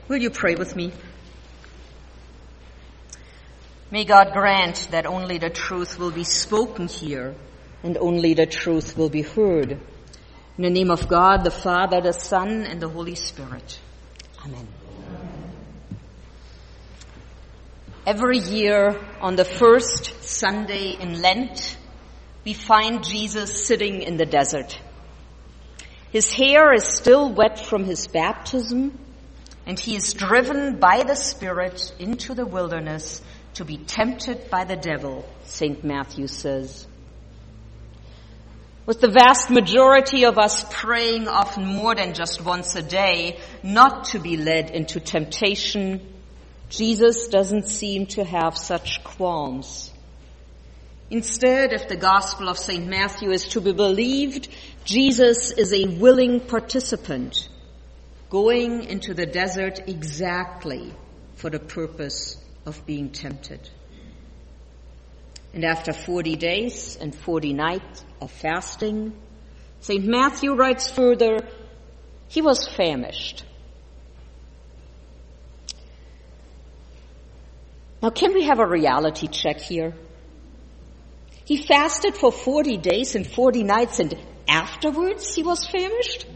Will you pray with me? May God grant that only the truth will be spoken here and only the truth will be heard. In the name of God, the Father, the Son, and the Holy Spirit. Amen. Every year on the first Sunday in Lent, we find Jesus sitting in the desert. His hair is still wet from his baptism, and he is driven by the Spirit into the wilderness to be tempted by the devil, St. Matthew says. With the vast majority of us praying often more than just once a day, not to be led into temptation, Jesus doesn't seem to have such qualms. Instead, if the Gospel of St. Matthew is to be believed, Jesus is a willing participant, going into the desert exactly for the purpose of being tempted. And after 40 days and 40 nights of fasting, St. Matthew writes further, he was famished. Now, can we have a reality check here? He fasted for 40 days and 40 nights, and afterwards he was famished?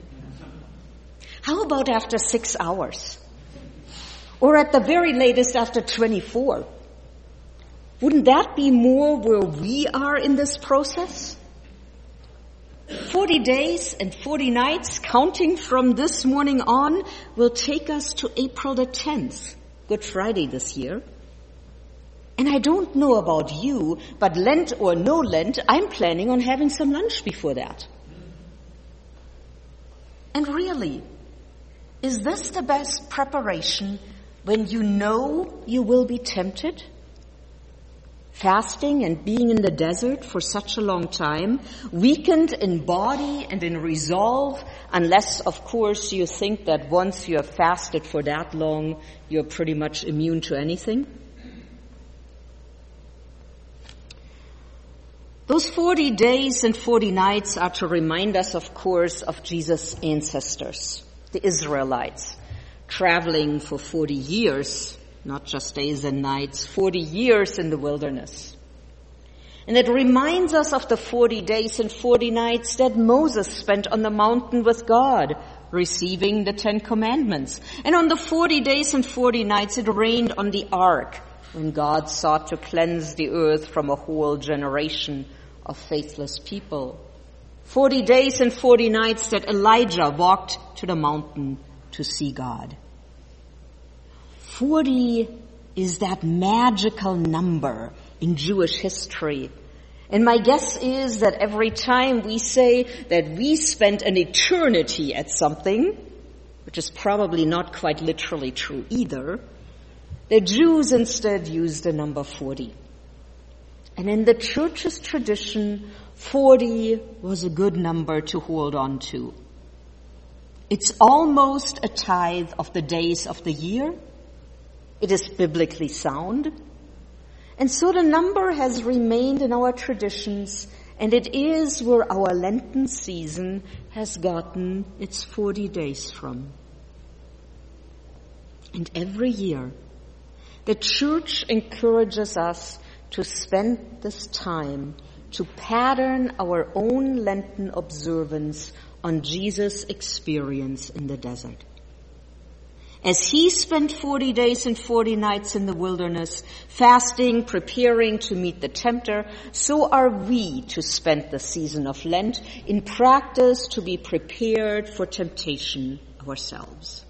How about after 6 hours? Or at the very latest after 24? Wouldn't that be more where we are in this process? 40 days and 40 nights, counting from this morning on, will take us to April the 10th, Good Friday this year. And I don't know about you, but Lent or no Lent, I'm planning on having some lunch before that. And really, is this the best preparation when you know you will be tempted? Fasting and being in the desert for such a long time, weakened in body and in resolve, unless, of course, you think that once you have fasted for that long, you're pretty much immune to anything. Those 40 days and 40 nights are to remind us, of course, of Jesus' ancestors, the Israelites, traveling for 40 years, not just days and nights, 40 years in the wilderness. And it reminds us of the 40 days and 40 nights that Moses spent on the mountain with God, receiving the 10 Commandments. And on the 40 days and 40 nights it rained on the ark, when God sought to cleanse the earth from a whole generation of faithless people. 40 days and 40 nights that Elijah walked to the mountain to see God. 40 is that magical number in Jewish history. And my guess is that every time we say that we spent an eternity at something, which is probably not quite literally true either, the Jews instead used the number 40. And in the church's tradition, 40 was a good number to hold on to. It's almost a tithe of the days of the year. It is biblically sound. And so the number has remained in our traditions, and it is where our Lenten season has gotten its 40 days from. And every year, the Church encourages us to spend this time to pattern our own Lenten observance on Jesus' experience in the desert. As he spent 40 days and 40 nights in the wilderness, fasting, preparing to meet the tempter, so are we to spend the season of Lent in practice to be prepared for temptation ourselves.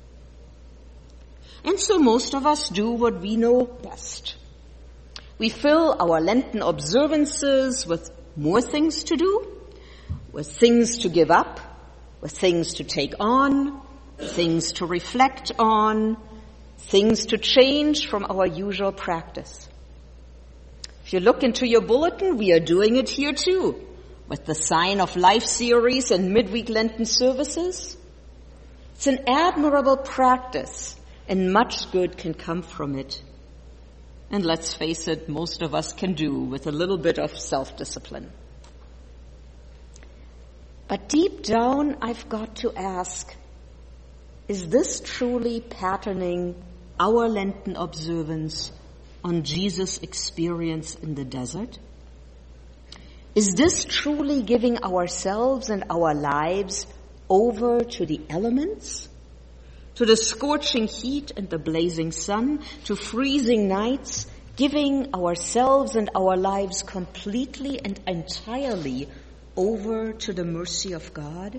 And so most of us do what we know best. We fill our Lenten observances with more things to do, with things to give up, with things to take on, things to reflect on, things to change from our usual practice. If you look into your bulletin, we are doing it here too, with the Sign of Life series and midweek Lenten services. It's an admirable practice, and much good can come from it. And let's face it, most of us can do with a little bit of self-discipline. But deep down, I've got to ask, Is this truly patterning our Lenten observance on Jesus' experience in the desert? Is this truly giving ourselves and our lives over to the elements? To the scorching heat and the blazing sun, to freezing nights, giving ourselves and our lives completely and entirely over to the mercy of God?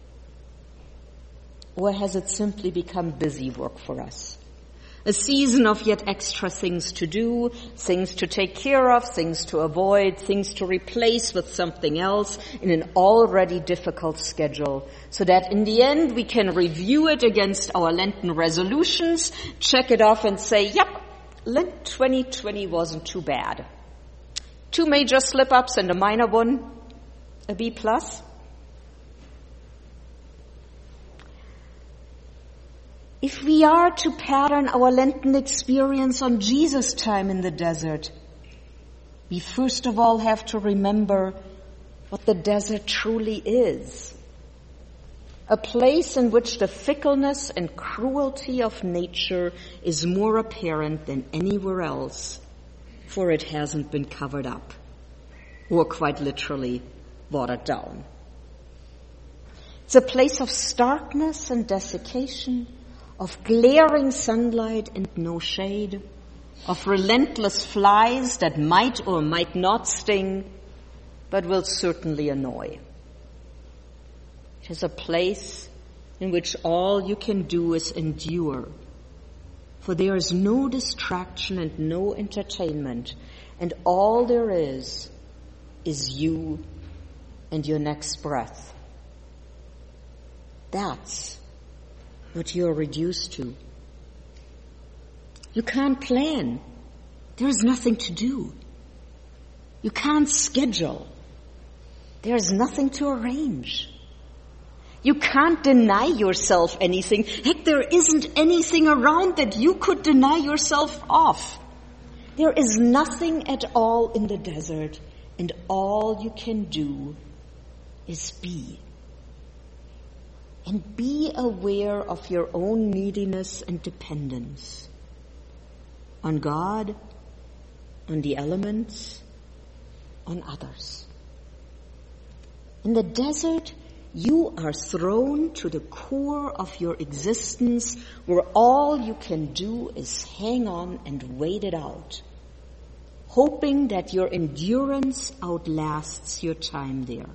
Or has it simply become busy work for us? A season of yet extra things to do, things to take care of, things to avoid, things to replace with something else in an already difficult schedule, so that in the end we can review it against our Lenten resolutions, check it off and say, yep, Lent 2020 wasn't too bad. 2 major slip-ups and a minor one, a B+. If we are to pattern our Lenten experience on Jesus' time in the desert, we first of all have to remember what the desert truly is. A place in which the fickleness and cruelty of nature is more apparent than anywhere else, for it hasn't been covered up, or quite literally watered down. It's a place of starkness and desiccation, of glaring sunlight and no shade, of relentless flies that might or might not sting, but will certainly annoy. It is a place in which all you can do is endure, for there is no distraction and no entertainment, and all there is you and your next breath. That's what you're reduced to. You can't plan. There is nothing to do. You can't schedule. There is nothing to arrange. You can't deny yourself anything. Heck, there isn't anything around that you could deny yourself of. There is nothing at all in the desert, and all you can do is be. And be aware of your own neediness and dependence on God, on the elements, on others. In the desert, you are thrown to the core of your existence, where all you can do is hang on and wait it out, hoping that your endurance outlasts your time there.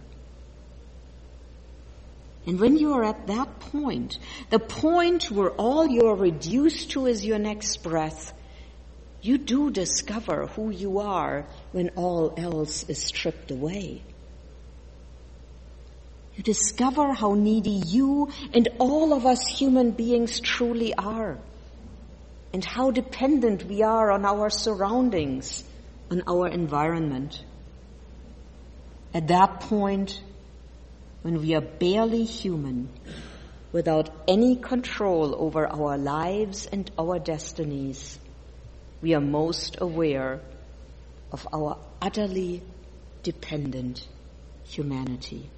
And when you are at that point, the point where all you are reduced to is your next breath, you do discover who you are when all else is stripped away. You discover how needy you and all of us human beings truly are, and how dependent we are on our surroundings, on our environment. At that point, when we are barely human, without any control over our lives and our destinies, we are most aware of our utterly dependent humanity.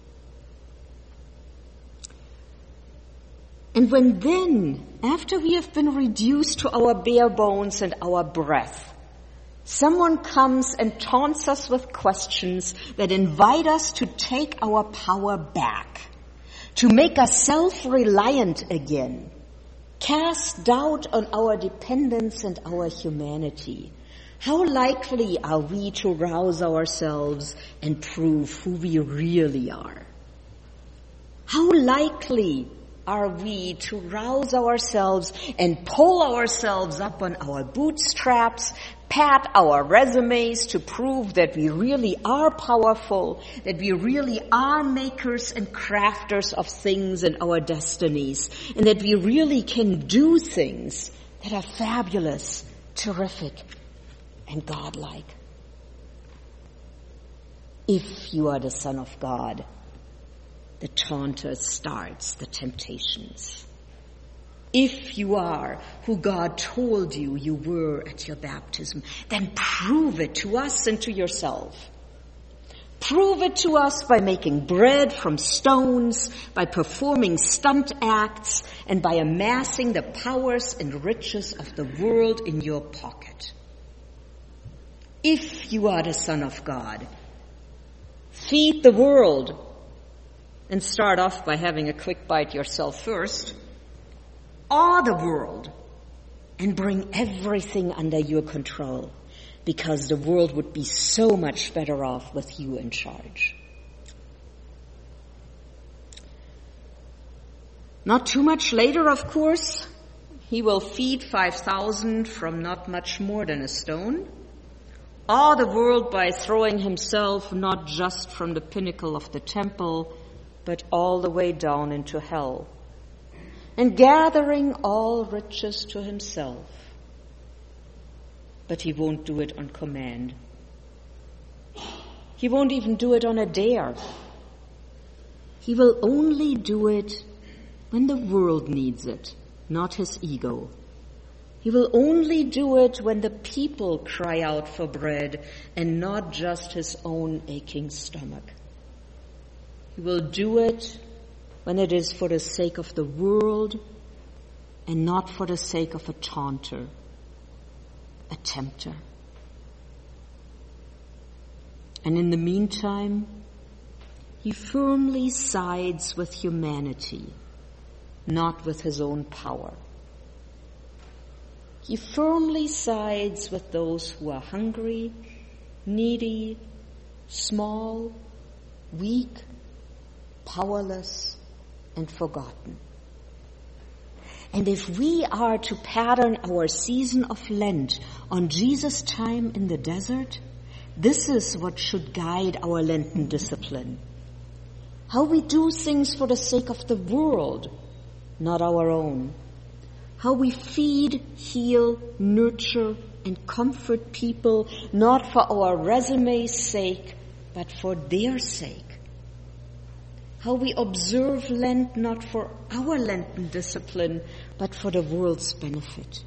And when then, after we have been reduced to our bare bones and our breath, someone comes and taunts us with questions that invite us to take our power back, to make us self-reliant again, cast doubt on our dependence and our humanity. How likely are we to rouse ourselves and prove who we really are? How likely are we to rouse ourselves and pull ourselves up on our bootstraps, pat our resumes to prove that we really are powerful, that we really are makers and crafters of things and our destinies, and that we really can do things that are fabulous, terrific, and godlike? If you are the Son of God, the taunter starts the temptations. If you are who God told you you were at your baptism, then prove it to us and to yourself. Prove it to us by making bread from stones, by performing stunt acts, and by amassing the powers and riches of the world in your pocket. If you are the Son of God, feed the world, and start off by having a quick bite yourself first. Awe the world, and bring everything under your control, because the world would be so much better off with you in charge. Not too much later, of course, he will feed 5,000 from not much more than a stone. Awe the world by throwing himself not just from the pinnacle of the temple, but all the way down into hell, and gathering all riches to himself. But he won't do it on command. He won't even do it on a dare. He will only do it when the world needs it, not his ego. He will only do it when the people cry out for bread and not just his own aching stomach. He will do it when it is for the sake of the world and not for the sake of a taunter, a tempter. And in the meantime, he firmly sides with humanity, not with his own power. He firmly sides with those who are hungry, needy, small, weak, powerless, and forgotten. And if we are to pattern our season of Lent on Jesus' time in the desert, this is what should guide our Lenten discipline. How we do things for the sake of the world, not our own. How we feed, heal, nurture, and comfort people, not for our resume's sake, but for their sake. How we observe Lent not for our Lenten discipline, but for the world's benefit.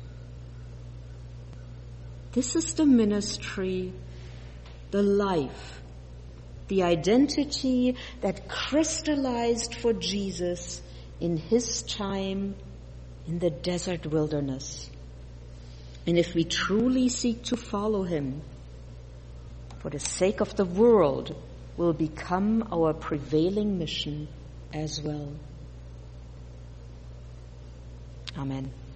This is the ministry, the life, the identity that crystallized for Jesus in his time in the desert wilderness. And if we truly seek to follow him, for the sake of the world will become our prevailing mission as well. Amen.